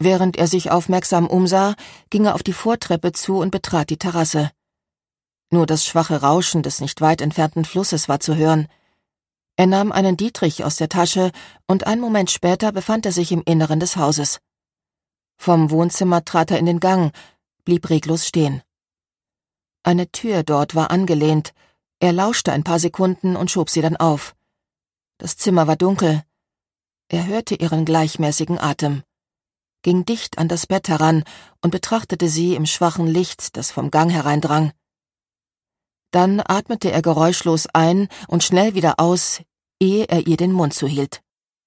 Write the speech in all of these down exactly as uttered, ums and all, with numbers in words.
Während er sich aufmerksam umsah, ging er auf die Vortreppe zu und betrat die Terrasse. Nur das schwache Rauschen des nicht weit entfernten Flusses war zu hören. Er nahm einen Dietrich aus der Tasche, und einen Moment später befand er sich im Inneren des Hauses. Vom Wohnzimmer trat er in den Gang, blieb reglos stehen. Eine Tür dort war angelehnt. Er lauschte ein paar Sekunden und schob sie dann auf. Das Zimmer war dunkel. Er hörte ihren gleichmäßigen Atem, ging dicht an das Bett heran und betrachtete sie im schwachen Licht, das vom Gang hereindrang. Dann atmete er geräuschlos ein und schnell wieder aus, ehe er ihr den Mund zuhielt.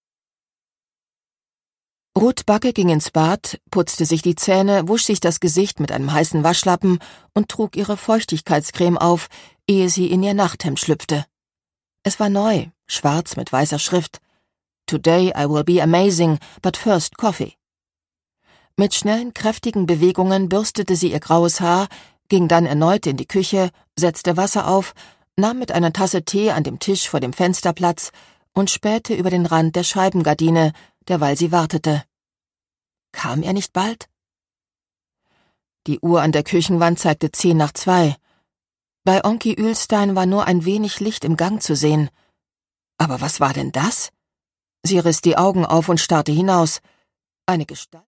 Ruth Backe ging ins Bad, putzte sich die Zähne, wusch sich das Gesicht mit einem heißen Waschlappen und trug ihre Feuchtigkeitscreme auf, ehe sie in ihr Nachthemd schlüpfte. Es war neu, schwarz mit weißer Schrift. Today I will be amazing, but first coffee. Mit schnellen, kräftigen Bewegungen bürstete sie ihr graues Haar, ging dann erneut in die Küche, setzte Wasser auf, nahm mit einer Tasse Tee an dem Tisch vor dem Fenster Platz und spähte über den Rand der Scheibengardine, derweil sie wartete. Kam er nicht bald? Die Uhr an der Küchenwand zeigte zehn nach zwei. Bei Onki Uelstein war nur ein wenig Licht im Gang zu sehen. Aber was war denn das? Sie riss die Augen auf und starrte hinaus. Eine Gestalt